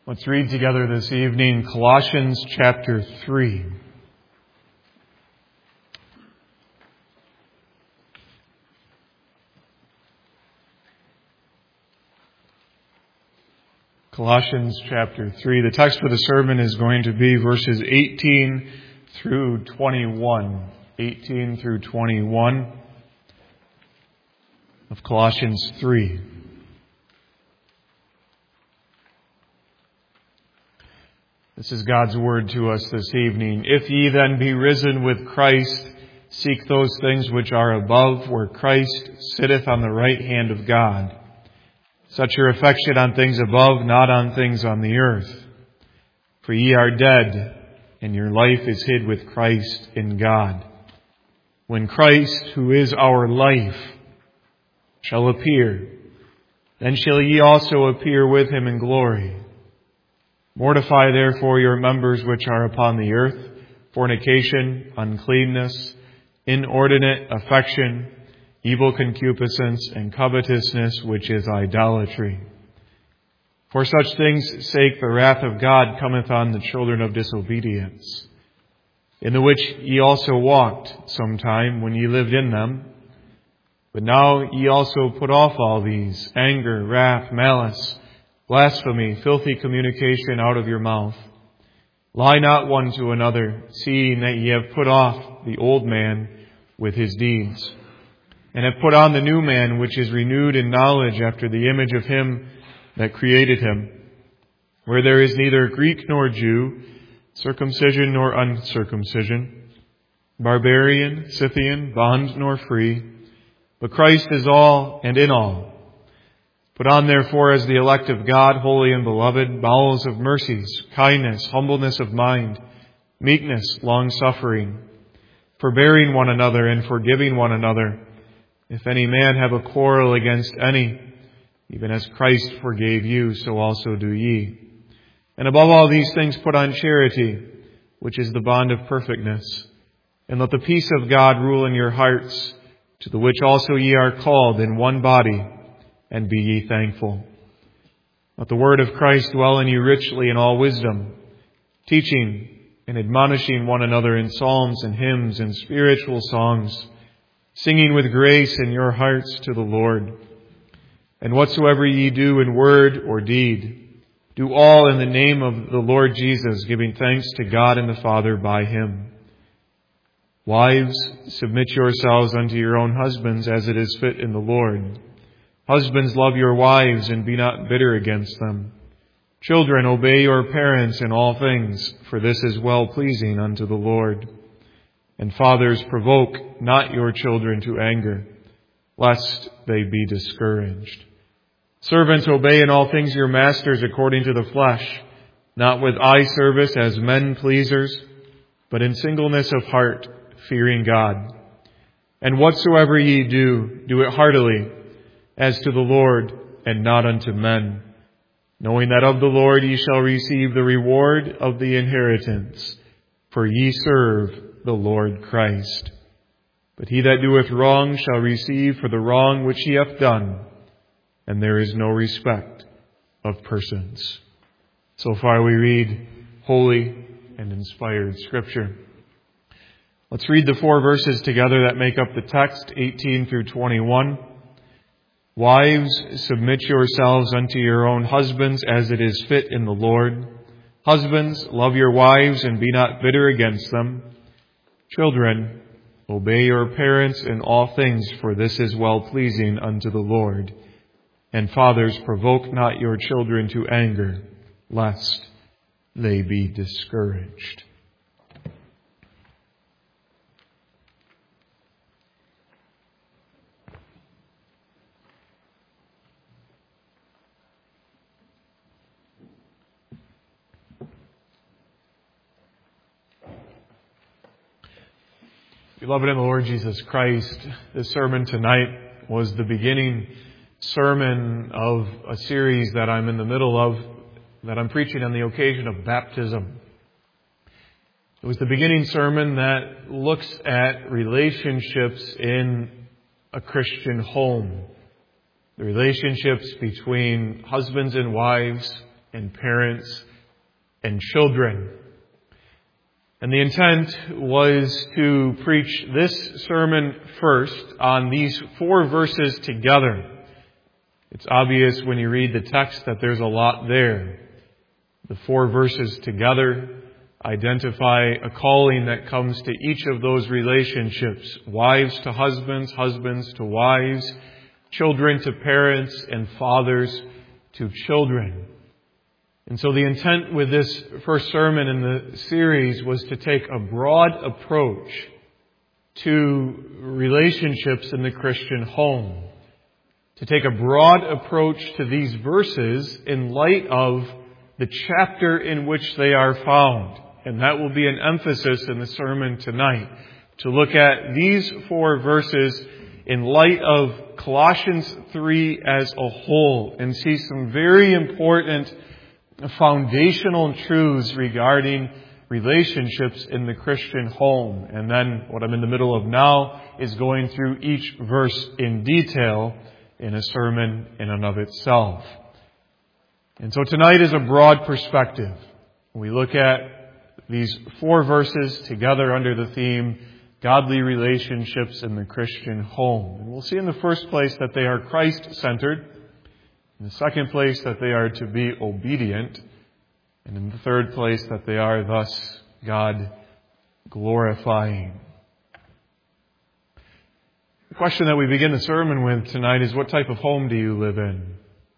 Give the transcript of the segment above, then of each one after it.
Let's read together this evening Colossians chapter 3. Colossians chapter 3. The text for the sermon is going to be verses 18 through 21. 18 through 21 of Colossians 3. This is God's word to us this evening. If ye then be risen with Christ, seek those things which are above, where Christ sitteth on the right hand of God. Set your affection on things above, not on things on the earth. For ye are dead, and your life is hid with Christ in God. When Christ, who is our life, shall appear, then shall ye also appear with him in glory. Mortify therefore your members which are upon the earth, fornication, uncleanness, inordinate affection, evil concupiscence, and covetousness, which is idolatry. For such things' sake the wrath of God cometh on the children of disobedience, in the which ye also walked sometime when ye lived in them. But now ye also put off all these: anger, wrath, malice, blasphemy, filthy communication out of your mouth. Lie not one to another, seeing that ye have put off the old man with his deeds, and have put on the new man, which is renewed in knowledge after the image of him that created him, where there is neither Greek nor Jew, circumcision nor uncircumcision, barbarian, Scythian, bond nor free, but Christ is all and in all. Put on therefore as the elect of God, holy and beloved, bowels of mercies, kindness, humbleness of mind, meekness, long-suffering, forbearing one another and forgiving one another. If any man have a quarrel against any, even as Christ forgave you, so also do ye. And above all these things put on charity, which is the bond of perfectness. And let the peace of God rule in your hearts, to the which also ye are called in one body, and be ye thankful. Let the word of Christ dwell in you richly in all wisdom, teaching and admonishing one another in psalms and hymns and spiritual songs, singing with grace in your hearts to the Lord. And whatsoever ye do in word or deed, do all in the name of the Lord Jesus, giving thanks to God and the Father by him. Wives, submit yourselves unto your own husbands as it is fit in the Lord. Husbands, love your wives and be not bitter against them. Children, obey your parents in all things, for this is well-pleasing unto the Lord. And fathers, provoke not your children to anger, lest they be discouraged. Servants, obey in all things your masters according to the flesh, not with eye service as men pleasers, but in singleness of heart, fearing God. And whatsoever ye do, do it heartily, as to the Lord, and not unto men, knowing that of the Lord ye shall receive the reward of the inheritance, for ye serve the Lord Christ. But he that doeth wrong shall receive for the wrong which he hath done, and there is no respect of persons. So far we read holy and inspired Scripture. Let's read the 4 verses together that make up the text, 18 through 21. Wives, submit yourselves unto your own husbands as it is fit in the Lord. Husbands, love your wives and be not bitter against them. Children, obey your parents in all things, for this is well-pleasing unto the Lord. And fathers, provoke not your children to anger, lest they be discouraged. Beloved in the Lord Jesus Christ, this sermon tonight was the beginning sermon of a series that I'm in the middle of, that I'm preaching on the occasion of baptism. It was the beginning sermon that looks at relationships in a Christian home. The relationships between husbands and wives, and parents and children. And the intent was to preach this sermon first on these 4 verses together. It's obvious when you read the text that there's a lot there. The 4 verses together identify a calling that comes to each of those relationships. Wives to husbands, husbands to wives, children to parents, and fathers to children. And so the intent with this first sermon in the series was to take a broad approach to relationships in the Christian home. To take a broad approach to these verses in light of the chapter in which they are found. And that will be an emphasis in the sermon tonight. To look at these 4 verses in light of Colossians 3 as a whole and see some very important foundational truths regarding relationships in the Christian home. And then what I'm in the middle of now is going through each verse in detail in a sermon in and of itself. And so tonight is a broad perspective. We look at these 4 verses together under the theme, Godly Relationships in the Christian Home. And we'll see in the first place that they are Christ-centered. In the second place, that they are to be obedient. And in the third place, that they are thus God-glorifying. The question that we begin the sermon with tonight is, what type of home do you live in?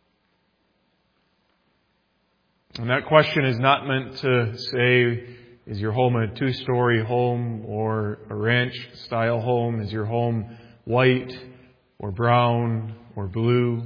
And that question is not meant to say, is your home a 2-story home or a ranch-style home? Is your home white or brown or blue?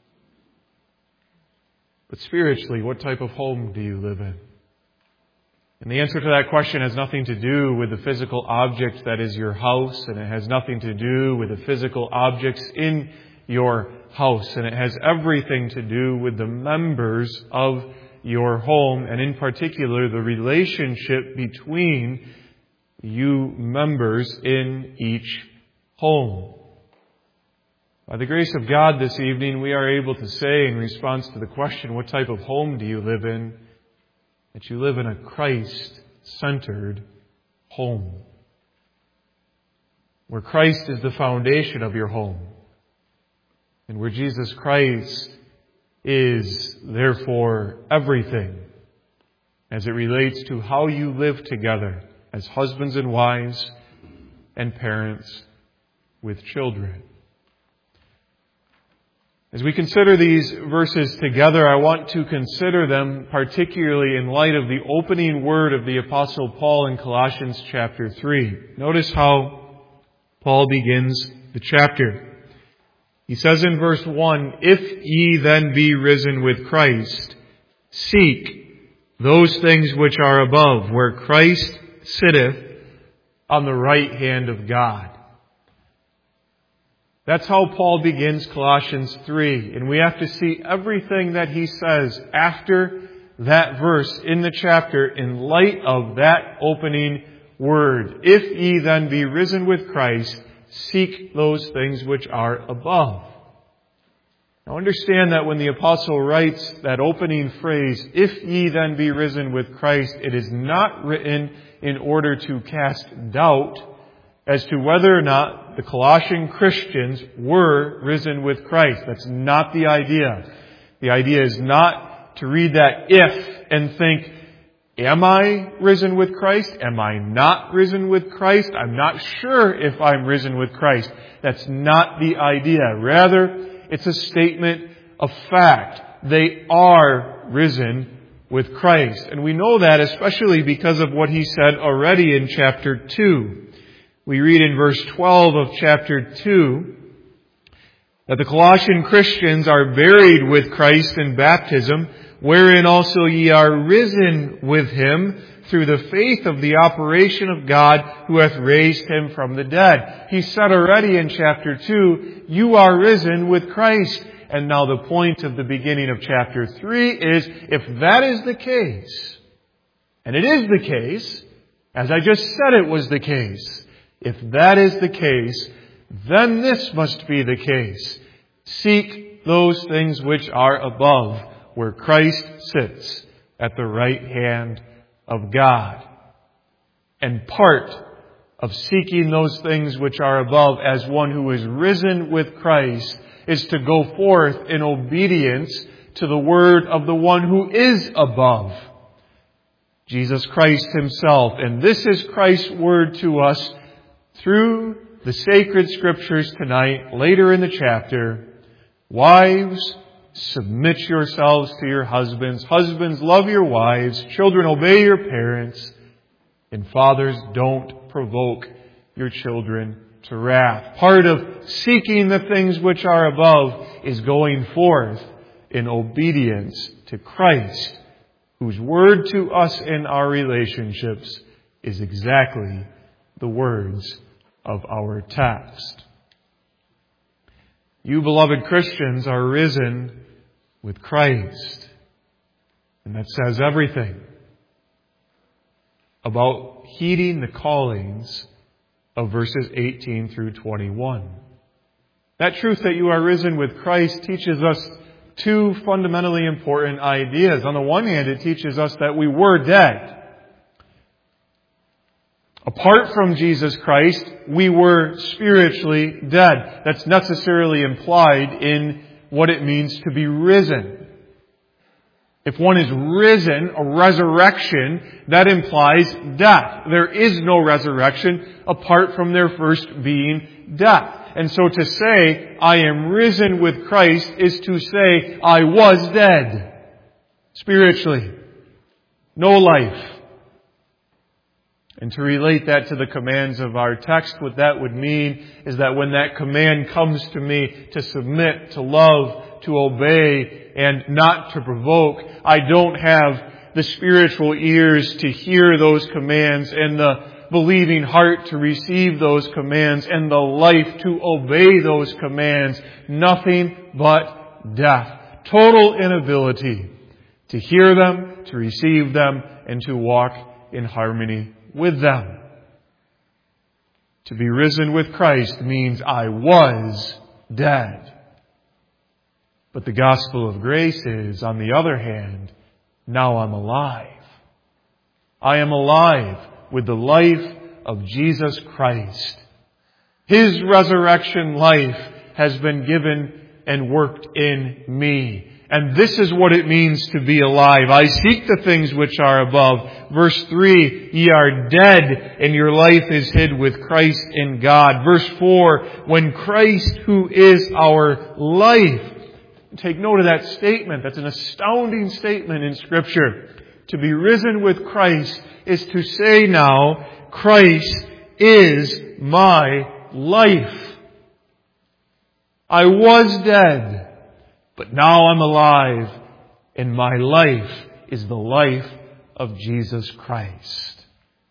But spiritually, what type of home do you live in? And the answer to that question has nothing to do with the physical object that is your house, and it has nothing to do with the physical objects in your house, and it has everything to do with the members of your home, and in particular, the relationship between you members in each home. By the grace of God this evening, we are able to say in response to the question, what type of home do you live in? That you live in a Christ-centered home. Where Christ is the foundation of your home. And where Jesus Christ is, therefore, everything as it relates to how you live together as husbands and wives and parents with children. As we consider these verses together, I want to consider them particularly in light of the opening word of the Apostle Paul in Colossians chapter 3. Notice how Paul begins the chapter. He says in verse 1, "If ye then be risen with Christ, seek those things which are above, where Christ sitteth on the right hand of God." That's how Paul begins Colossians 3. And we have to see everything that he says after that verse in the chapter in light of that opening word. If ye then be risen with Christ, seek those things which are above. Now understand that when the apostle writes that opening phrase, if ye then be risen with Christ, it is not written in order to cast doubt as to whether or not the Colossian Christians were risen with Christ. That's not the idea. The idea is not to read that if and think, am I risen with Christ? Am I not risen with Christ? I'm not sure if I'm risen with Christ. That's not the idea. Rather, it's a statement of fact. They are risen with Christ. And we know that especially because of what he said already in chapter 2. We read in verse 12 of chapter 2 that the Colossian Christians are buried with Christ in baptism, wherein also ye are risen with him through the faith of the operation of God who hath raised him from the dead. He said already in chapter 2, you are risen with Christ. And now the point of the beginning of chapter 3 is, if that is the case, and it is the case, as I just said it was the case, if that is the case, then this must be the case. Seek those things which are above, where Christ sits at the right hand of God. And part of seeking those things which are above as one who is risen with Christ is to go forth in obedience to the word of the one who is above, Jesus Christ Himself. And this is Christ's word to us through the sacred Scriptures tonight, later in the chapter. Wives, submit yourselves to your husbands. Husbands, love your wives. Children, obey your parents. And fathers, don't provoke your children to wrath. Part of seeking the things which are above is going forth in obedience to Christ, whose word to us in our relationships is exactly the words of our text. You, beloved Christians, are risen with Christ. And that says everything about heeding the callings of verses 18 through 21. That truth that you are risen with Christ teaches us two fundamentally important ideas. On the one hand, it teaches us that we were dead. Apart from Jesus Christ, we were spiritually dead. That's necessarily implied in what it means to be risen. If one is risen, a resurrection, that implies death. There is no resurrection apart from there first being death. And so to say, I am risen with Christ, is to say, I was dead. Spiritually. No life. And to relate that to the commands of our text, what that would mean is that when that command comes to me to submit, to love, to obey, and not to provoke, I don't have the spiritual ears to hear those commands and the believing heart to receive those commands and the life to obey those commands. Nothing but death. Total inability to hear them, to receive them, and to walk in harmony with them. To be risen with Christ means I was dead. But the gospel of grace is, on the other hand, now I'm alive. I am alive with the life of Jesus Christ. His resurrection life has been given and worked in me. And this is what it means to be alive. I seek the things which are above. Verse 3, ye are dead and your life is hid with Christ in God. Verse 4, when Christ, who is our life. Take note of that statement. That's an astounding statement in Scripture. To be risen with Christ is to say now, Christ is my life. I was dead. But now I'm alive, and my life is the life of Jesus Christ.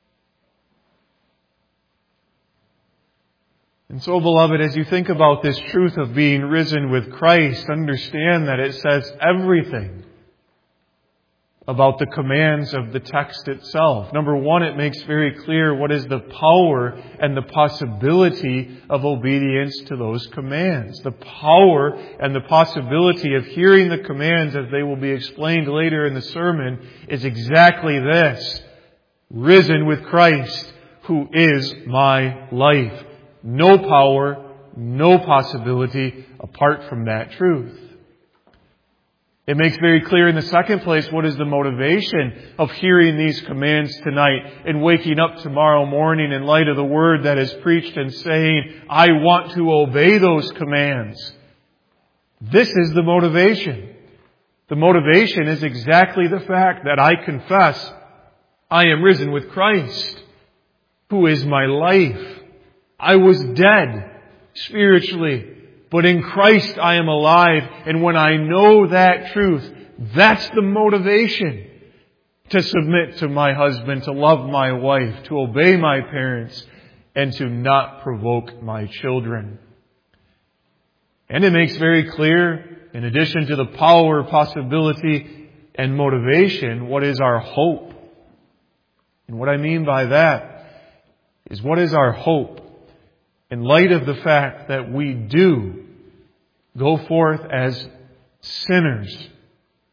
And so, beloved, as you think about this truth of being risen with Christ, understand that it says everything about the commands of the text itself. Number one, it makes very clear what is the power and the possibility of obedience to those commands. The power and the possibility of hearing the commands, as they will be explained later in the sermon, is exactly this. Risen with Christ, who is my life. No power, no possibility apart from that truth. It makes very clear in the second place what is the motivation of hearing these commands tonight and waking up tomorrow morning in light of the word that is preached and saying, I want to obey those commands. This is the motivation. The motivation is exactly the fact that I confess I am risen with Christ, who is my life. I was dead spiritually. But in Christ I am alive, and when I know that truth, that's the motivation to submit to my husband, to love my wife, to obey my parents, and to not provoke my children. And it makes very clear, in addition to the power, possibility, and motivation, what is our hope. And what I mean by that is what is our hope? In light of the fact that we do go forth as sinners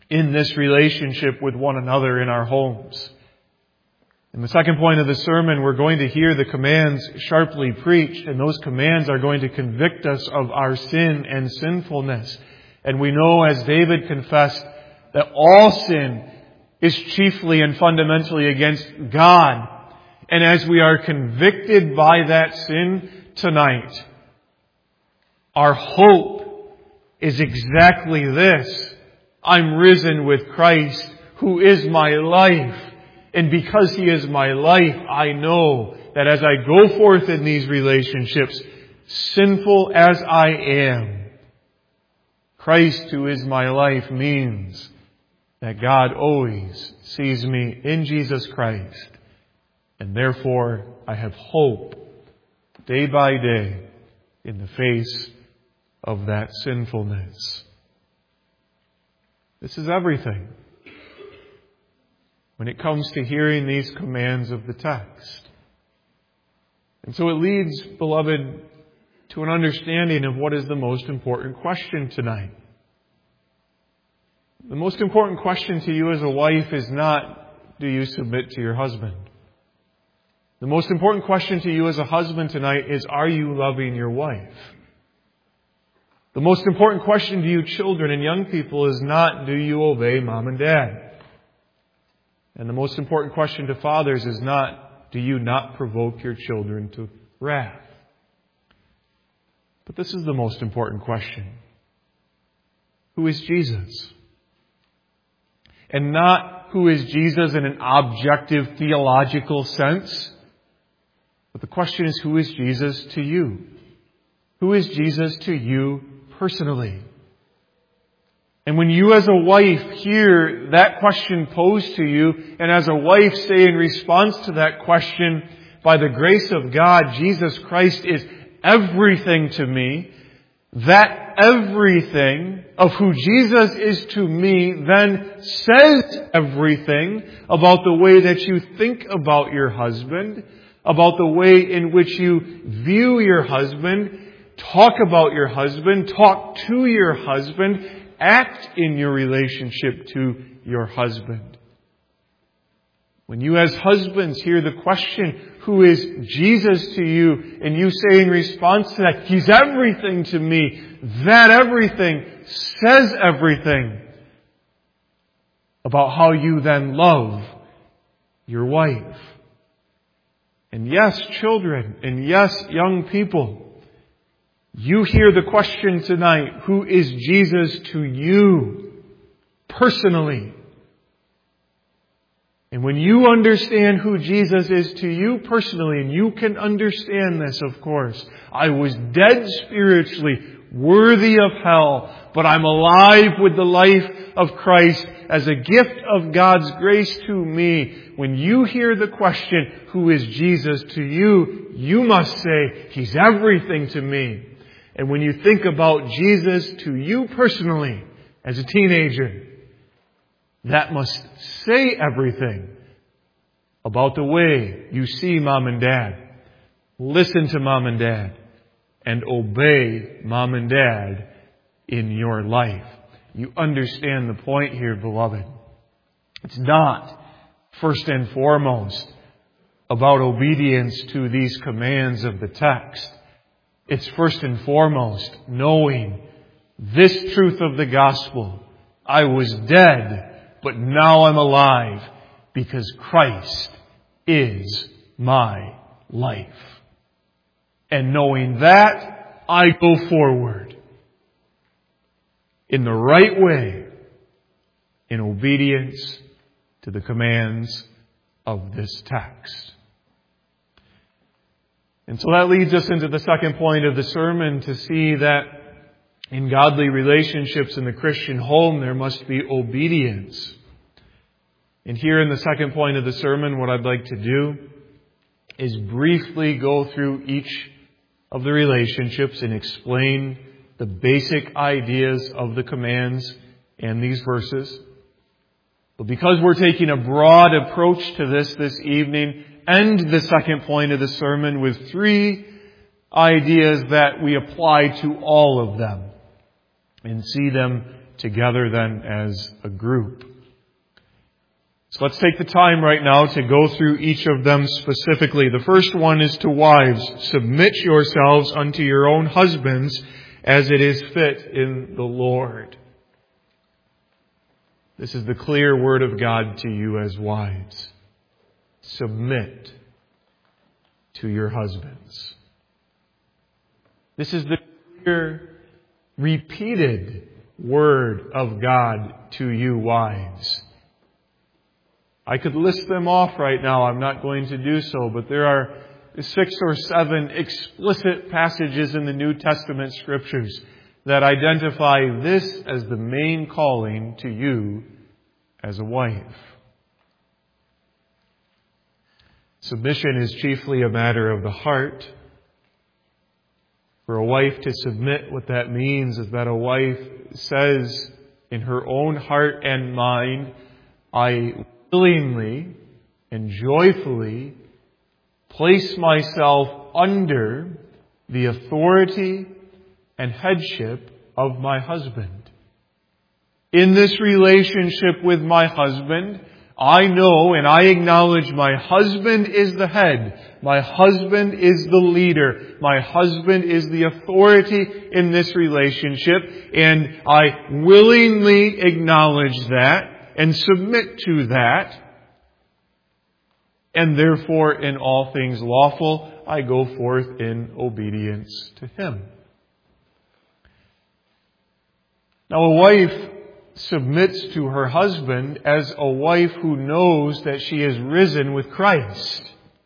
in this relationship with one another in our homes. In the second point of the sermon, we're going to hear the commands sharply preached, and those commands are going to convict us of our sin and sinfulness. And we know, as David confessed, that all sin is chiefly and fundamentally against God. And as we are convicted by that sin tonight, our hope is exactly this: I'm risen with Christ, who is my life. And because He is my life, I know that as I go forth in these relationships, sinful as I am, Christ, who is my life, means that God always sees me in Jesus Christ. And therefore, I have hope day by day in the face of that sinfulness. This is everything when it comes to hearing these commands of the text. And so it leads, beloved, to an understanding of what is the most important question tonight. The most important question to you as a wife is not, do you submit to your husband? The most important question to you as a husband tonight is, are you loving your wife? The most important question to you children and young people is not, do you obey mom and dad? And the most important question to fathers is not, do you not provoke your children to wrath? But this is the most important question. Who is Jesus? And not who is Jesus in an objective theological sense, but the question is, who is Jesus to you? Who is Jesus to you personally? And when you as a wife hear that question posed to you, and as a wife say in response to that question, by the grace of God, Jesus Christ is everything to me, that everything of who Jesus is to me then says everything about the way that you think about your husband, about the way in which you view your husband, talk about your husband, talk to your husband, act in your relationship to your husband. When you as husbands hear the question, who is Jesus to you, and you say in response to that, He's everything to me, that everything says everything about how you then love your wife. And yes, children, and yes, young people, you hear the question tonight, who is Jesus to you personally? And when you understand who Jesus is to you personally, and you can understand this, of course, I was dead spiritually, worthy of hell, but I'm alive with the life of Christ as a gift of God's grace to me. When you hear the question, who is Jesus to you, you must say, He's everything to me. And when you think about Jesus to you personally, as a teenager, that must say everything about the way you see mom and dad, listen to mom and dad, and obey mom and dad in your life. You understand the point here, beloved. It's not, first and foremost, about obedience to these commands of the text. It's first and foremost knowing this truth of the gospel. I was dead, but now I'm alive because Christ is my life. And knowing that, I go forward in the right way, in obedience to the commands of this text. And so that leads us into the second point of the sermon, to see that in godly relationships in the Christian home, there must be obedience. And here in the second point of the sermon, what I'd like to do is briefly go through each of the relationships and explain the basic ideas of the commands and these verses. But because we're taking a broad approach to this evening, end the second point of the sermon with three ideas that we apply to all of them and see them together then as a group. So let's take the time right now to go through each of them specifically. The first one is to wives. Submit yourselves unto your own husbands as it is fit in the Lord. This is the clear word of God to you as wives. Submit to your husbands. This is the clear, repeated word of God to you wives. I could list them off right now. I'm not going to do so, but there are 6 or 7 explicit passages in the New Testament Scriptures that identify this as the main calling to you as a wife. Submission is chiefly a matter of the heart. For a wife to submit, what that means is that a wife says in her own heart and mind, I willingly and joyfully place myself under the authority and headship of my husband. In this relationship with my husband, I know and I acknowledge my husband is the head. My husband is the leader. My husband is the authority in this relationship. And I willingly acknowledge that and submit to that. And therefore, in all things lawful, I go forth in obedience to him. Now, a wife submits to her husband as a wife who knows that she is risen with Christ.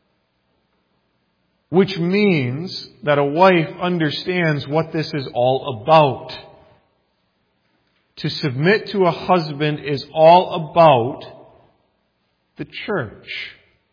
Which means that a wife understands what this is all about. To submit to a husband is all about the church.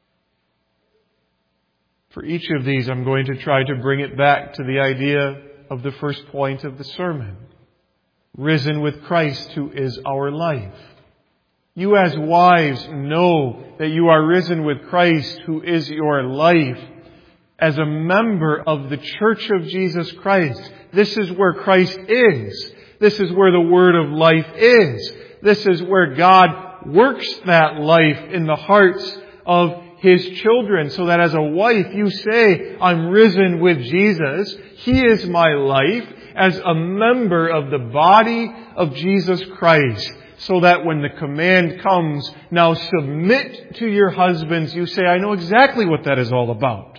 For each of these, I'm going to try to bring it back to the idea of the first point of the sermon. Risen with Christ, who is our life. You as wives know that you are risen with Christ, who is your life. As a member of the Church of Jesus Christ, this is where Christ is. This is where the word of life is. This is where God works that life in the hearts of His children, so that as a wife you say, I'm risen with Jesus. He is my life as a member of the body of Jesus Christ. So that when the command comes, now submit to your husbands, you say, I know exactly what that is all about.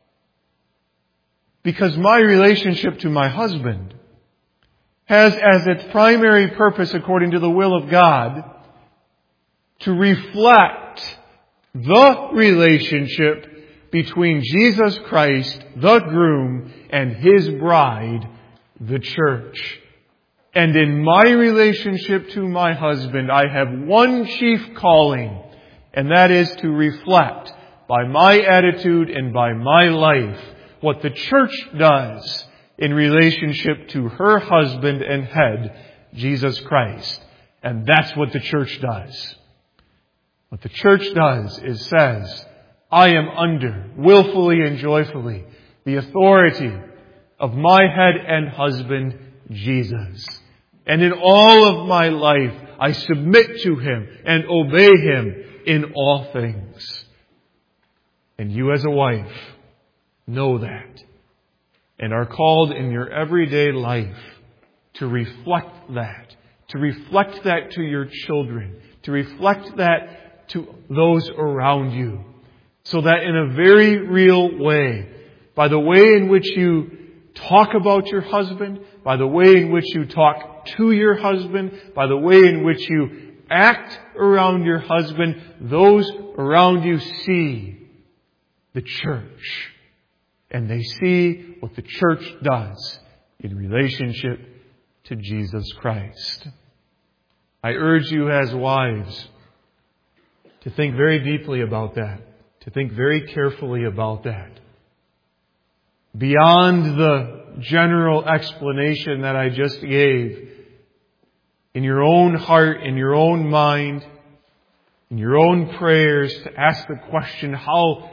Because my relationship to my husband has as its primary purpose, according to the will of God, to reflect the relationship between Jesus Christ, the groom, and His bride, the church. And in my relationship to my husband, I have one chief calling, and that is to reflect by my attitude and by my life what the church does in relationship to her husband and head, Jesus Christ. And that's what the church does. What the church does is says, I am under, willfully and joyfully, the authority of my head and husband, Jesus. And in all of my life, I submit to Him and obey Him in all things. And you as a wife know that and are called in your everyday life to reflect that to your children, to reflect that to those around you. So that in a very real way, by the way in which you talk about your husband, by the way in which you talk to your husband, by the way in which you act around your husband, those around you see the church. And they see what the church does in relationship to Jesus Christ. I urge you as wives to think very deeply about that, to think very carefully about that. Beyond the general explanation that I just gave, in your own heart, in your own mind, in your own prayers, to ask the question, how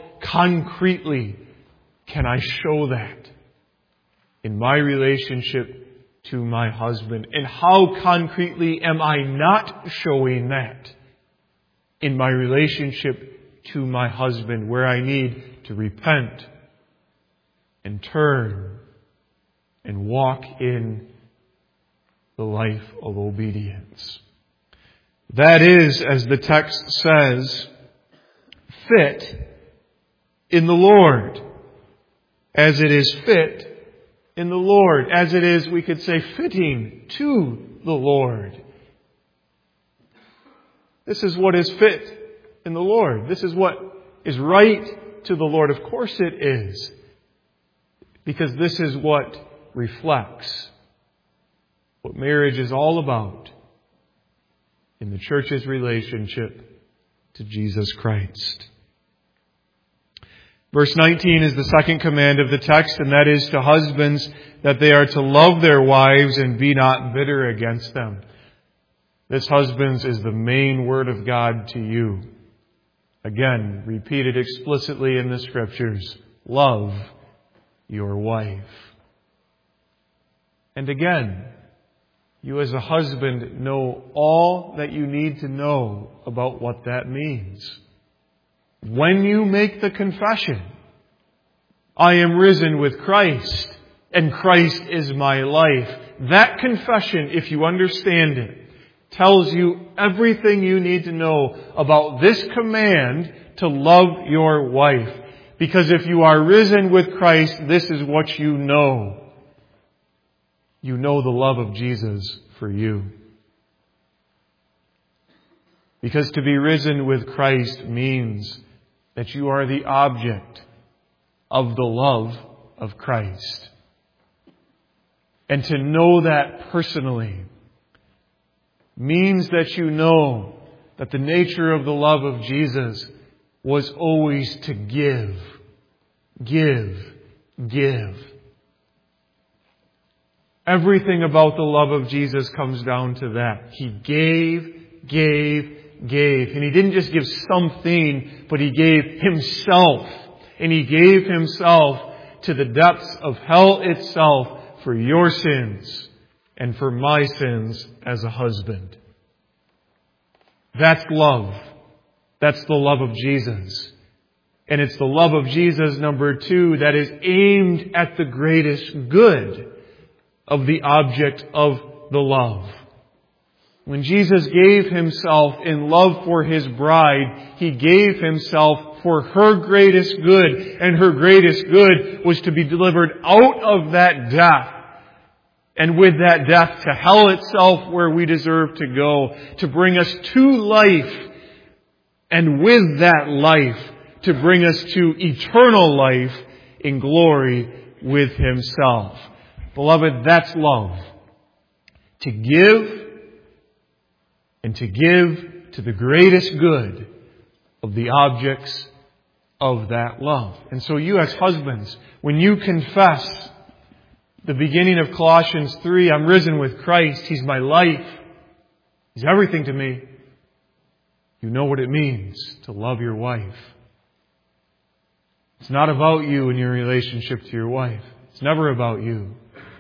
concretely can I show that in my relationship to my husband. And how concretely am I not showing that in my relationship to my husband, where I need to repent and turn and walk in the life of obedience. That is, as the text says, fit in the Lord, as it is fit in the Lord, as it is, we could say, fitting to the Lord. This is what is fit in the Lord. This is what is right to the Lord. Of course it is, because this is what reflects what marriage is all about in the church's relationship to Jesus Christ. Verse 19 is the second command of the text, and that is to husbands that they are to love their wives and be not bitter against them. This, husbands, is the main word of God to you. Again, repeated explicitly in the Scriptures. Love your wife. And again, you as a husband know all that you need to know about what that means. When you make the confession, I am risen with Christ, and Christ is my life, that confession, if you understand it, tells you everything you need to know about this command to love your wife. Because if you are risen with Christ, this is what you know. You know the love of Jesus for you. Because to be risen with Christ means that you are the object of the love of Christ. And to know that personally means that you know that the nature of the love of Jesus was always to give, give, give. Everything about the love of Jesus comes down to that. He gave, gave, gave. And He didn't just give something, but He gave Himself. And He gave Himself to the depths of hell itself for your sins and for my sins as a husband. That's love. That's the love of Jesus. And it's the love of Jesus, number two, that is aimed at the greatest good of the object of the love. When Jesus gave Himself in love for His bride, He gave Himself for her greatest good. And her greatest good was to be delivered out of that death. And with that death to hell itself, where we deserve to go, to bring us to life. And with that life, to bring us to eternal life in glory with Himself. Beloved, that's love. To give, and to give to the greatest good of the objects of that love. And so you as husbands, when you confess the beginning of Colossians 3, I'm risen with Christ, He's my life, He's everything to me, you know what it means to love your wife. It's not about you and your relationship to your wife. It's never about you.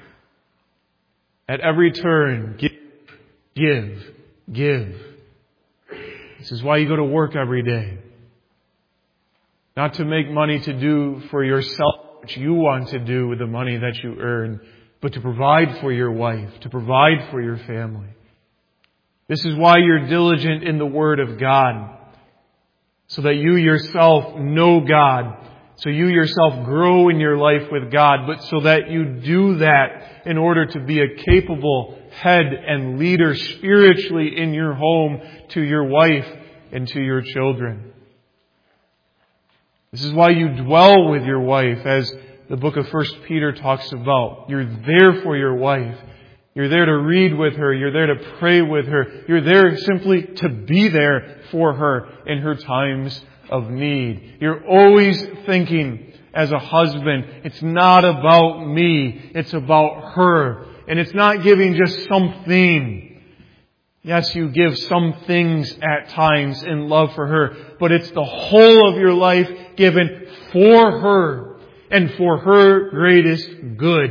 At every turn, give, give, give. This is why you go to work every day. Not to make money to do for yourself what you want to do with the money that you earn, but to provide for your wife, to provide for your family. This is why you're diligent in the Word of God, so that you yourself know God, so you yourself grow in your life with God, but so that you do that in order to be a capable head and leader spiritually in your home to your wife and to your children. This is why you dwell with your wife, as the book of 1 Peter talks about. You're there for your wife. You're there to read with her. You're there to pray with her. You're there simply to be there for her in her times of need. You're always thinking as a husband, it's not about me, it's about her. And it's not giving just something. Yes, you give some things at times in love for her, but it's the whole of your life given for her and for her greatest good.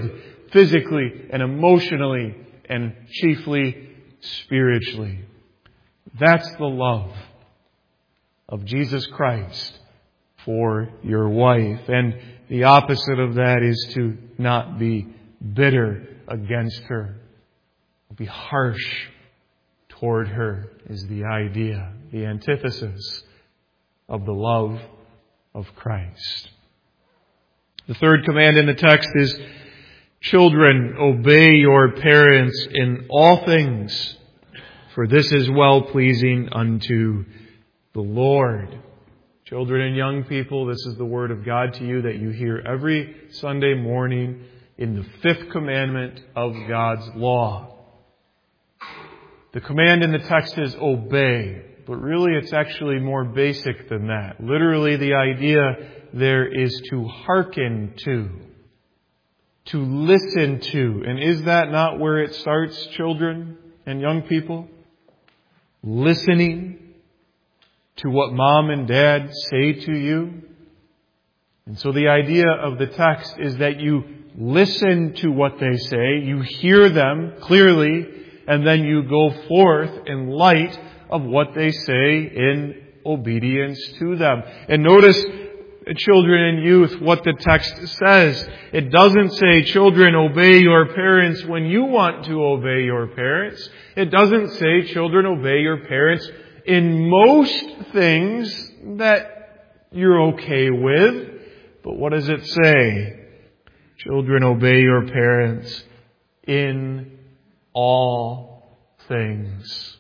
physically and emotionally and chiefly spiritually. That's the love of Jesus Christ for your wife. And the opposite of that is to not be bitter against her. Be harsh toward her is the idea, the antithesis of the love of Christ. The third command in the text is, children, obey your parents in all things, for this is well-pleasing unto the Lord. Children and young people, this is the word of God to you that you hear every Sunday morning in the fifth commandment of God's law. The command in the text is obey, but really it's actually more basic than that. Literally, the idea there is to hearken to listen to. And is that not where it starts, children and young people? Listening to what mom and dad say to you. And so the idea of the text is that you listen to what they say, you hear them clearly, and then you go forth in light of what they say in obedience to them. And notice, children and youth, what the text says. It doesn't say, children, obey your parents when you want to obey your parents. It doesn't say, children, obey your parents in most things that you're okay with. But what does it say? Children, obey your parents in all things.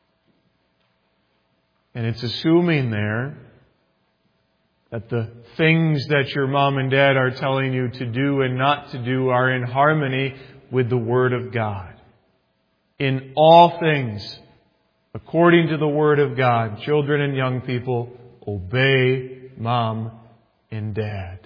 And it's assuming there that the things that your mom and dad are telling you to do and not to do are in harmony with the Word of God. In all things, according to the Word of God, children and young people, obey mom and dad.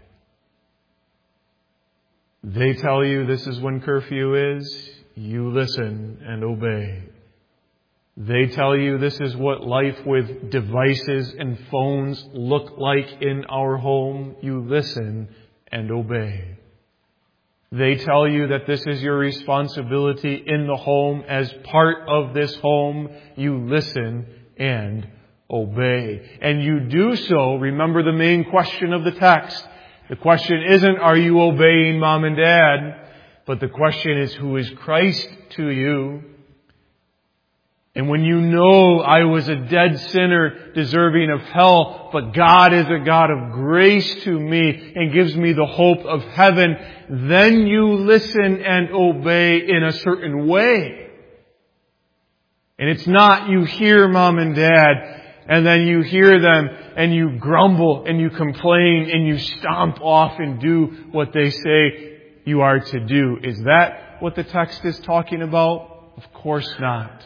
They tell you this is when curfew is, you listen and obey. They tell you this is what life with devices and phones look like in our home. You listen and obey. They tell you that this is your responsibility in the home as part of this home. You listen and obey. And you do so, remember the main question of the text. The question isn't, are you obeying mom and dad? But the question is, who is Christ to you? And when you know I was a dead sinner deserving of hell, but God is a God of grace to me and gives me the hope of heaven, then you listen and obey in a certain way. And it's not you hear mom and dad and then you hear them and you grumble and you complain and you stomp off and do what they say you are to do. Is that what the text is talking about? Of course not.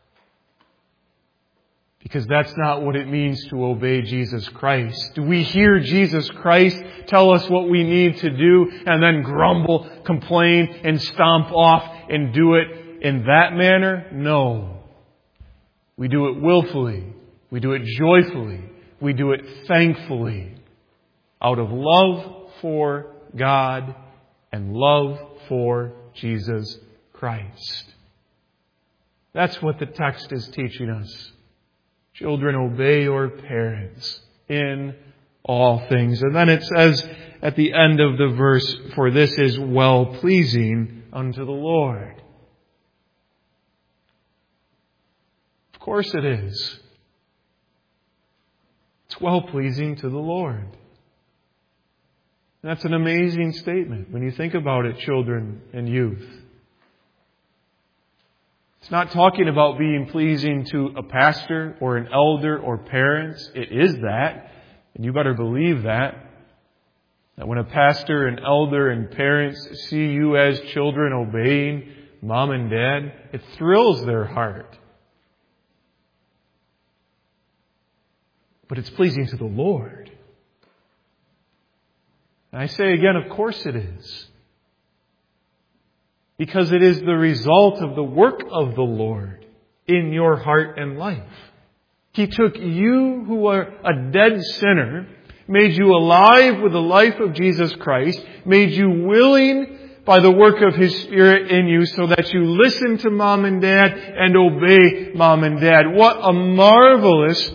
Because that's not what it means to obey Jesus Christ. Do we hear Jesus Christ tell us what we need to do and then grumble, complain, and stomp off and do it in that manner? No. We do it willfully. We do it joyfully. We do it thankfully. Out of love for God and love for Jesus Christ. That's what the text is teaching us. Children, obey your parents in all things. And then it says at the end of the verse, for this is well-pleasing unto the Lord. Of course it is. It's well-pleasing to the Lord. That's an amazing statement when you think about it, children and youth. It's not talking about being pleasing to a pastor or an elder or parents. It is that. And you better believe that. That when a pastor, an elder, and parents see you as children obeying mom and dad, it thrills their heart. But it's pleasing to the Lord. And I say again, of course it is. Because it is the result of the work of the Lord in your heart and life. He took you who are a dead sinner, made you alive with the life of Jesus Christ, made you willing by the work of His Spirit in you so that you listen to Mom and Dad and obey Mom and Dad. What a marvelous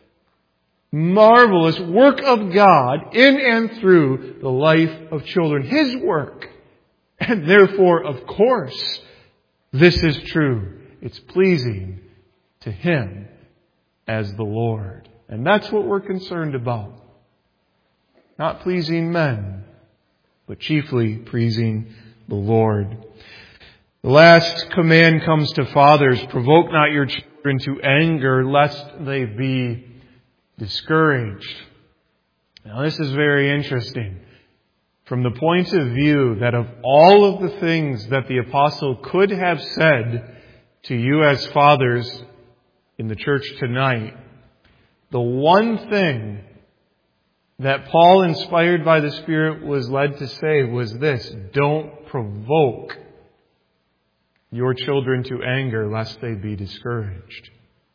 work of God in and through the life of children. His work. And therefore, of course, this is true. It's pleasing to Him as the Lord. And that's what we're concerned about. Not pleasing men, but chiefly pleasing the Lord. The last command comes to fathers. Provoke not your children to anger, lest they be discouraged. Now this is very interesting. From the point of view that of all of the things that the apostle could have said to you as fathers in the church tonight, the one thing that Paul, inspired by the Spirit, was led to say was this: don't provoke your children to anger lest they be discouraged.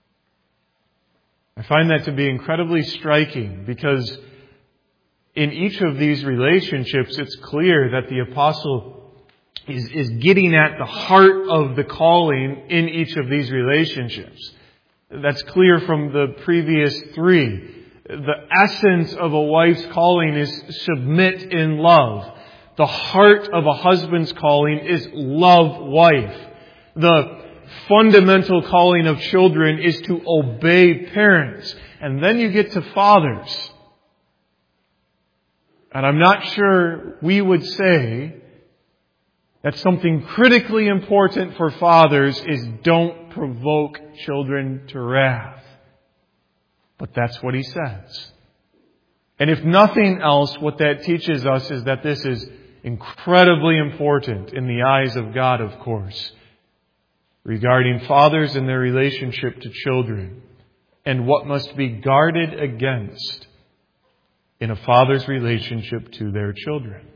I find that to be incredibly striking because in each of these relationships it's clear that the apostle is getting at the heart of the calling in each of these relationships. That's clear from the previous three. The essence of a wife's calling is submit in love. The heart of a husband's calling is love wife. The fundamental calling of children is to obey parents. And then you get to fathers. And I'm not sure we would say that something critically important for fathers is don't provoke children to wrath. But that's what he says. And if nothing else, what that teaches us is that this is incredibly important in the eyes of God, of course, regarding fathers and their relationship to children, and what must be guarded against in a father's relationship to their children.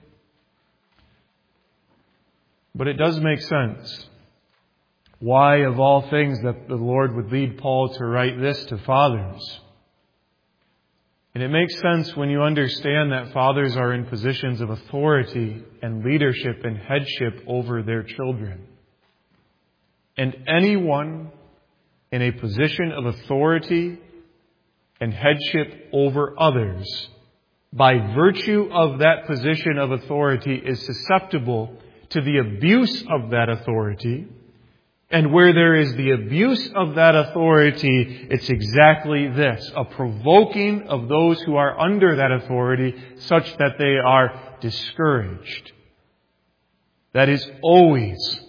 But it does make sense why, of all things, that the Lord would lead Paul to write this to fathers. And it makes sense when you understand that fathers are in positions of authority and leadership and headship over their children. And anyone in a position of authority and headship over others, by virtue of that position of authority, is susceptible to the abuse of that authority. And where there is the abuse of that authority, it's exactly this: a provoking of those who are under that authority such that they are discouraged. That is always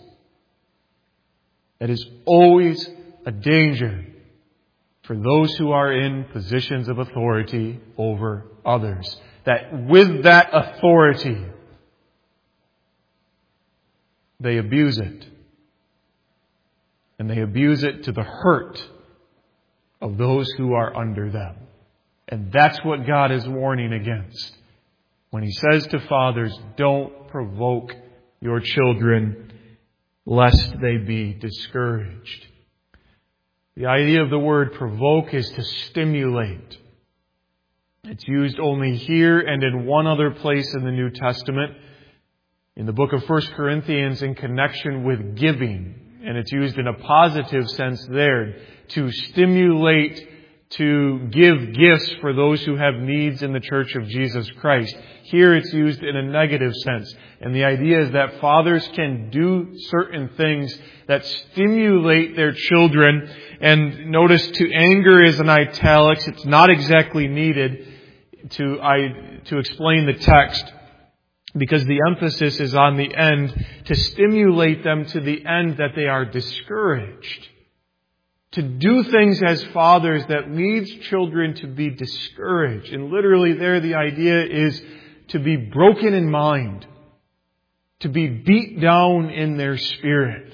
a danger for those who are in positions of authority over others. That with that authority, they abuse it. And they abuse it to the hurt of those who are under them. And that's what God is warning against when He says to fathers, don't provoke your children lest they be discouraged. The idea of the word provoke is to stimulate. It's used only here and in one other place in the New Testament, in the book of 1 Corinthians, in connection with giving. And it's used in a positive sense there, to stimulate, to give gifts for those who have needs in the Church of Jesus Christ. Here it's used in a negative sense. And the idea is that fathers can do certain things that stimulate their children. And notice to anger is in italics. It's not exactly needed to explain the text, because the emphasis is on the end, to stimulate them to the end that they are discouraged. To do things as fathers that leads children to be discouraged. And literally there the idea is to be broken in mind. To be beat down in their spirit.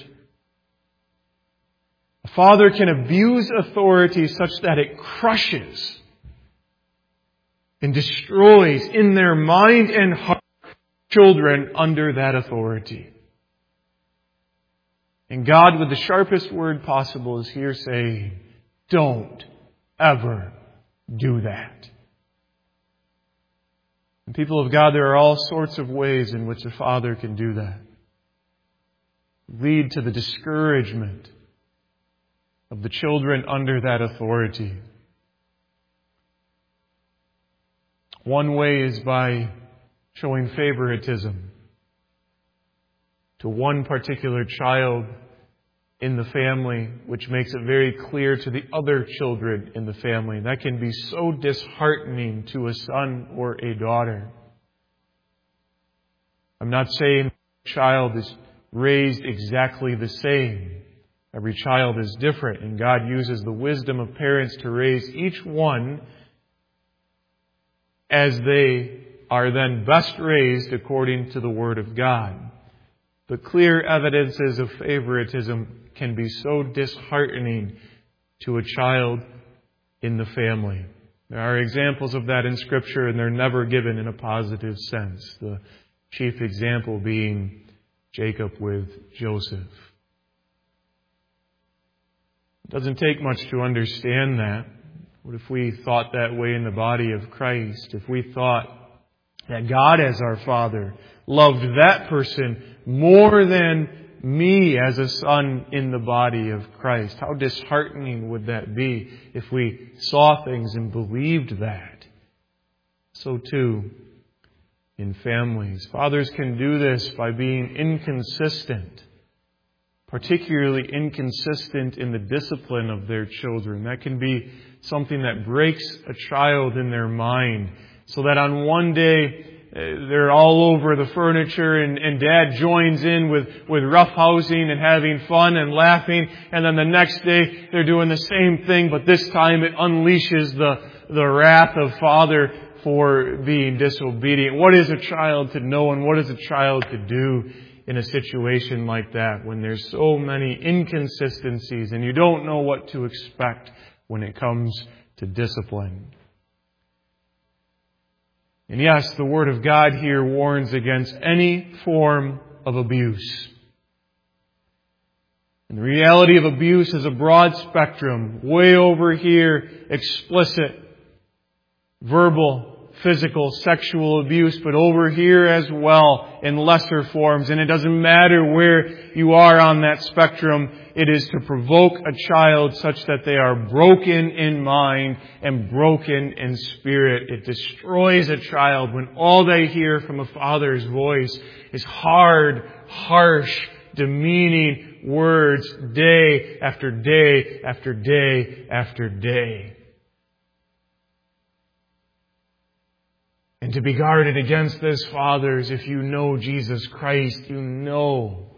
A father can abuse authority such that it crushes and destroys in their mind and heart children under that authority. And God, with the sharpest word possible, is here saying, don't ever do that. And people of God, there are all sorts of ways in which a father can do that. Lead to the discouragement of the children under that authority. One way is by showing favoritism to one particular child in the family, which makes it very clear to the other children in the family. That can be so disheartening to a son or a daughter. I'm not saying a child is raised exactly the same. Every child is different, and God uses the wisdom of parents to raise each one as they are then best raised according to the Word of God. But clear evidences of favoritism can be so disheartening to a child in the family. There are examples of that in Scripture, and they're never given in a positive sense. The chief example being Jacob with Joseph. It doesn't take much to understand that. What if we thought that way in the body of Christ? If we thought that God as our Father loved that person more than me as a son in the body of Christ, how disheartening would that be if we saw things and believed that? So too, in families, fathers can do this by being inconsistent, particularly inconsistent in the discipline of their children. That can be something that breaks a child in their mind, so that on one day they're all over the furniture and dad joins in with roughhousing and having fun and laughing, and then the next day they're doing the same thing, but this time it unleashes the wrath of father for being disobedient. What is a child to know, and what is a child to do in a situation like that when there's so many inconsistencies and you don't know what to expect when it comes to discipline? And yes, the Word of God here warns against any form of abuse. And the reality of abuse is a broad spectrum. Way over here, explicit, verbal, physical, sexual abuse, but over here as well in lesser forms. And it doesn't matter where you are on that spectrum. It is to provoke a child such that they are broken in mind and broken in spirit. It destroys a child when all they hear from a father's voice is hard, harsh, demeaning words day after day after day after day. And to be guarded against this, fathers, if you know Jesus Christ, you know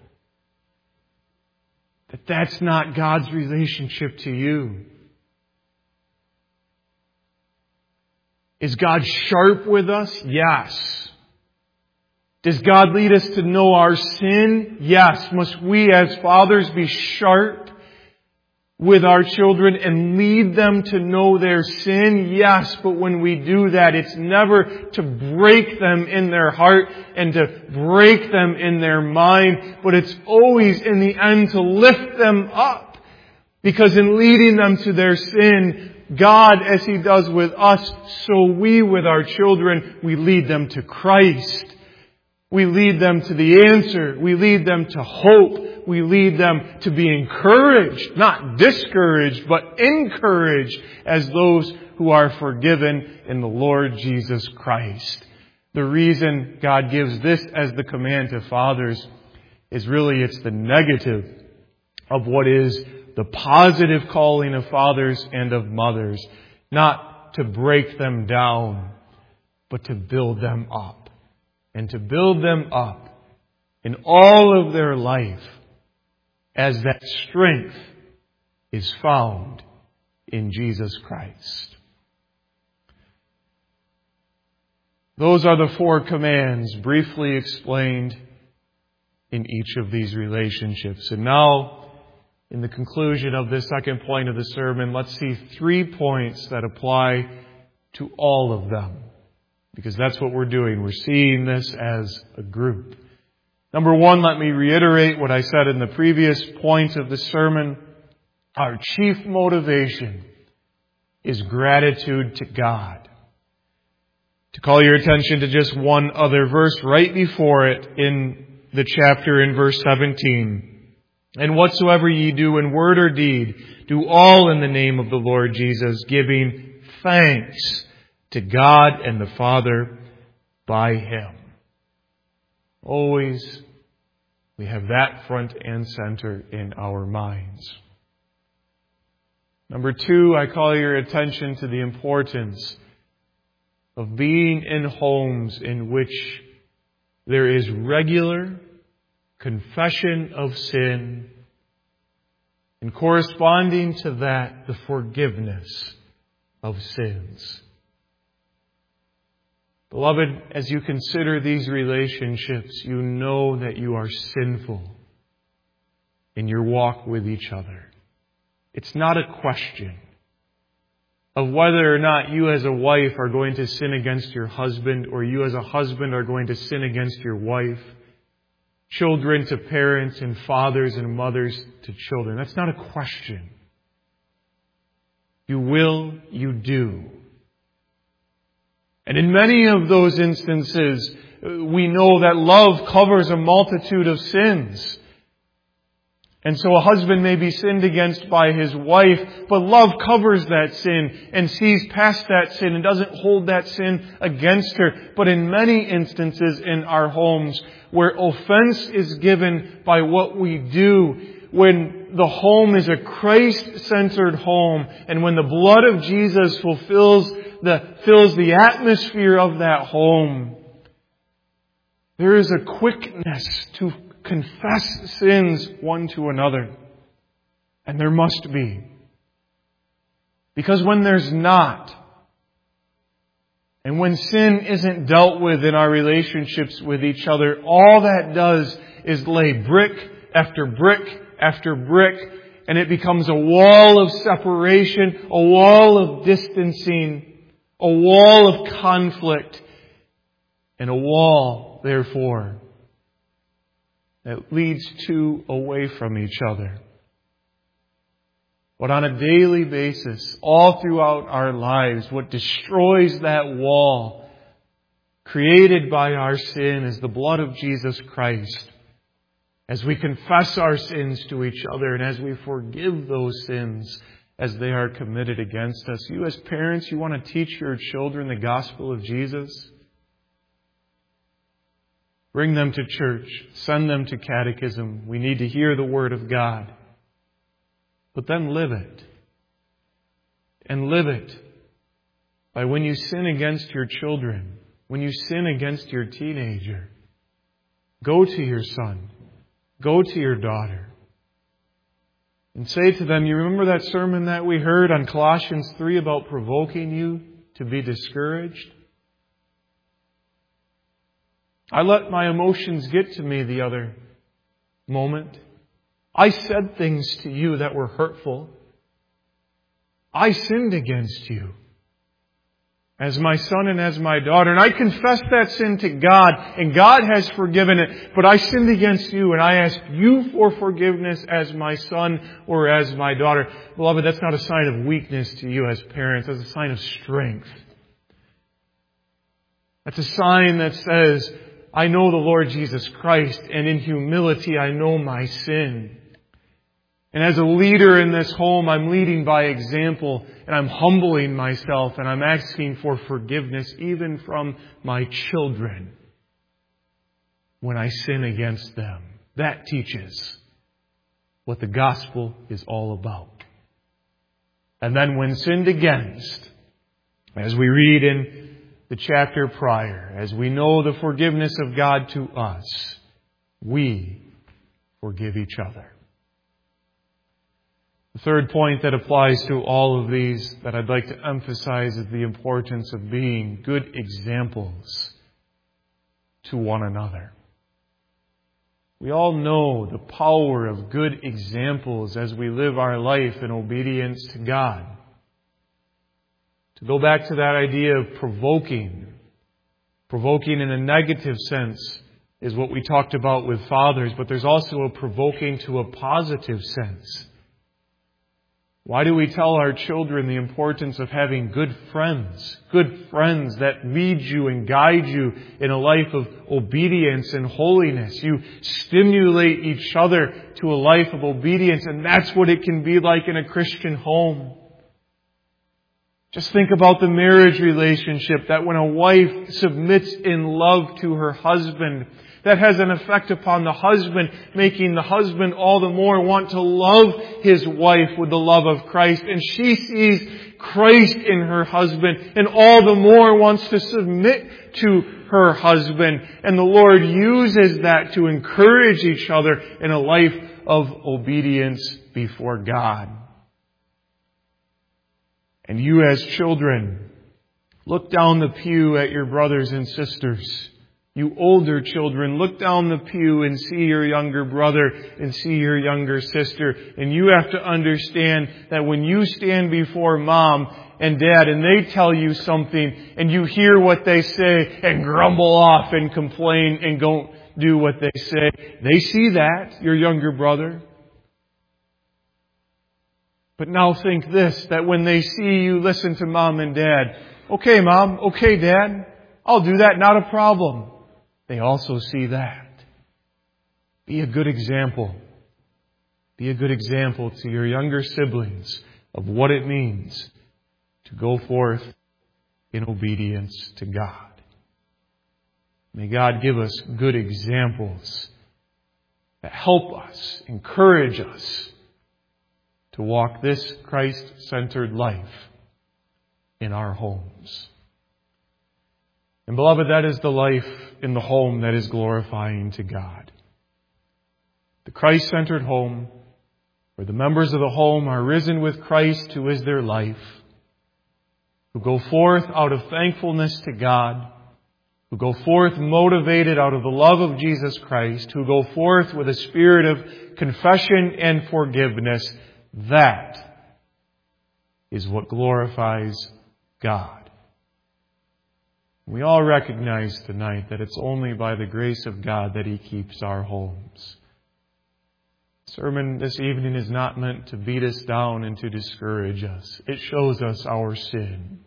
that that's not God's relationship to you. Is God sharp with us? Yes. Does God lead us to know our sin? Yes. Must we as fathers be sharp with our children and lead them to know their sin? Yes, but when we do that, it's never to break them in their heart and to break them in their mind, but it's always in the end to lift them up. Because in leading them to their sin, God, as He does with us, so we with our children, we lead them to Christ. We lead them to the answer. We lead them to hope. We lead them to be encouraged, not discouraged, but encouraged as those who are forgiven in the Lord Jesus Christ. The reason God gives this as the command to fathers is really it's the negative of what is the positive calling of fathers and of mothers. Not to break them down, but to build them up. And to build them up in all of their life as that strength is found in Jesus Christ. Those are the 4 commands briefly explained in each of these relationships. And now, in the conclusion of this second point of the sermon, let's see 3 points that apply to all of them. Because that's what we're doing. We're seeing this as a group. Number 1, let me reiterate what I said in the previous point of the sermon. Our chief motivation is gratitude to God. To call your attention to just one other verse right before it in the chapter in verse 17. And whatsoever ye do in word or deed, do all in the name of the Lord Jesus, giving thanks to God and the Father by Him. Always we have that front and center in our minds. Number 2, I call your attention to the importance of being in homes in which there is regular confession of sin, and corresponding to that, the forgiveness of sins. Beloved, as you consider these relationships, you know that you are sinful in your walk with each other. It's not a question of whether or not you as a wife are going to sin against your husband, or you as a husband are going to sin against your wife, children to parents, and fathers and mothers to children. That's not a question. You will, you do. And in many of those instances, we know that love covers a multitude of sins. And so a husband may be sinned against by his wife, but love covers that sin and sees past that sin and doesn't hold that sin against her. But in many instances in our homes where offense is given by what we do, when the home is a Christ-centered home, and when the blood of Jesus fills the atmosphere of that home, there is a quickness to confess sins one to another. And there must be. Because when there's not, and when sin isn't dealt with in our relationships with each other, all that does is lay brick after brick after brick, and it becomes a wall of separation, a wall of distancing, a wall of conflict, and a wall, therefore, that leads two away from each other. But on a daily basis, all throughout our lives, what destroys that wall created by our sin is the blood of Jesus Christ. As we confess our sins to each other and as we forgive those sins as they are committed against us. You as parents, you want to teach your children the gospel of Jesus? Bring them to church. Send them to catechism. We need to hear the Word of God. But then live it. And live it by when you sin against your children, when you sin against your teenager, go to your son, go to your daughter, and say to them, you remember that sermon that we heard on Colossians 3 about provoking you to be discouraged? I let my emotions get to me the other moment. I said things to you that were hurtful. I sinned against you as my son and as my daughter. And I confessed that sin to God, and God has forgiven it. But I sinned against you, and I ask you for forgiveness as my son or as my daughter. Beloved, that's not a sign of weakness to you as parents. That's a sign of strength. That's a sign that says, I know the Lord Jesus Christ, and in humility I know my sin. And as a leader in this home, I'm leading by example, and I'm humbling myself, and I'm asking for forgiveness even from my children when I sin against them. That teaches what the gospel is all about. And then when sinned against, as we read in the chapter prior, as we know the forgiveness of God to us, we forgive each other. The third point that applies to all of these that I'd like to emphasize is the importance of being good examples to one another. We all know the power of good examples as we live our life in obedience to God. To go back to that idea of provoking in a negative sense is what we talked about with fathers, but there's also a provoking to a positive sense. Why do we tell our children the importance of having good friends that lead you and guide you in a life of obedience and holiness? You stimulate each other to a life of obedience, and that's what it can be like in a Christian home. Just think about the marriage relationship, that when a wife submits in love to her husband, that has an effect upon the husband, making the husband all the more want to love his wife with the love of Christ. And she sees Christ in her husband and all the more wants to submit to her husband. And the Lord uses that to encourage each other in a life of obedience before God. And you as children, look down the pew at your brothers and sisters. You older children, look down the pew and see your younger brother and see your younger sister. And you have to understand that when you stand before mom and dad and they tell you something and you hear what they say and grumble off and complain and don't do what they say, they see that, your younger brother. But now think this, that when they see you listen to mom and dad, okay mom, okay dad, I'll do that, not a problem. They also see that. Be a good example. Be a good example to your younger siblings of what it means to go forth in obedience to God. May God give us good examples that help us, encourage us to walk this Christ-centered life in our homes. And beloved, that is the life in the home that is glorifying to God. The Christ-centered home, where the members of the home are risen with Christ, who is their life, who go forth out of thankfulness to God, who go forth motivated out of the love of Jesus Christ, who go forth with a spirit of confession and forgiveness. That is what glorifies God. We all recognize tonight that it's only by the grace of God that He keeps our homes. The sermon this evening is not meant to beat us down and to discourage us. It shows us our sin.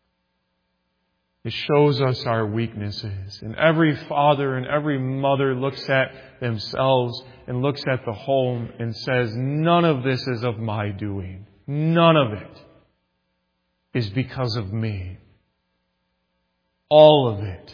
It shows us our weaknesses. And every father and every mother looks at themselves and looks at the home and says, none of this is of my doing. None of it is because of me. All of it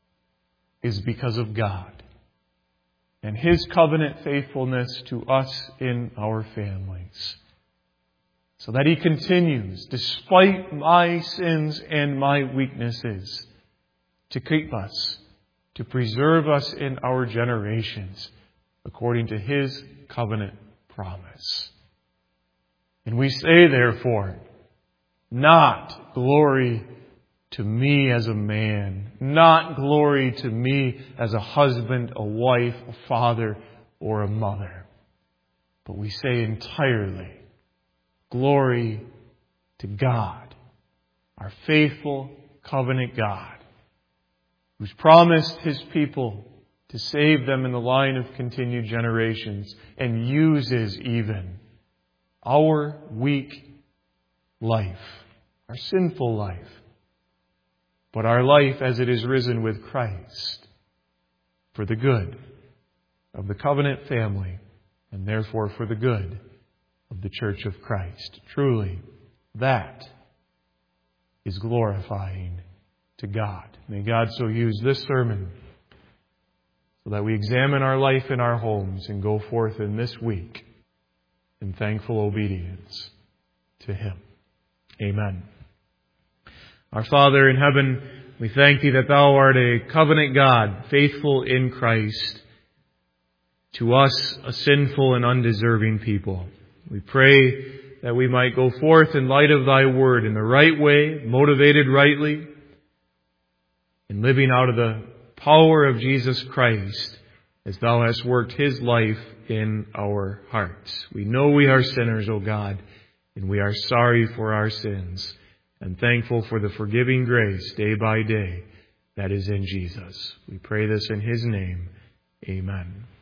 is because of God and His covenant faithfulness to us in our families. So that He continues, despite my sins and my weaknesses, to keep us, to preserve us in our generations, according to His covenant promise. And we say, therefore, not glory to me as a man, not glory to me as a husband, a wife, a father, or a mother. But we say entirely, glory to God, our faithful covenant God, who's promised His people to save them in the line of continued generations and uses even our weak life, our sinful life, but our life as it is risen with Christ for the good of the covenant family and therefore for the good of the Church of Christ. Truly, that is glorifying to God. May God so use this sermon so that we examine our life in our homes and go forth in this week in thankful obedience to Him. Amen. Our Father in heaven, we thank Thee that Thou art a covenant God, faithful in Christ, to us, a sinful and undeserving people. We pray that we might go forth in light of Thy Word in the right way, motivated rightly, and living out of the power of Jesus Christ as Thou hast worked His life in our hearts. We know we are sinners, O God, and we are sorry for our sins and thankful for the forgiving grace day by day that is in Jesus. We pray this in His name. Amen.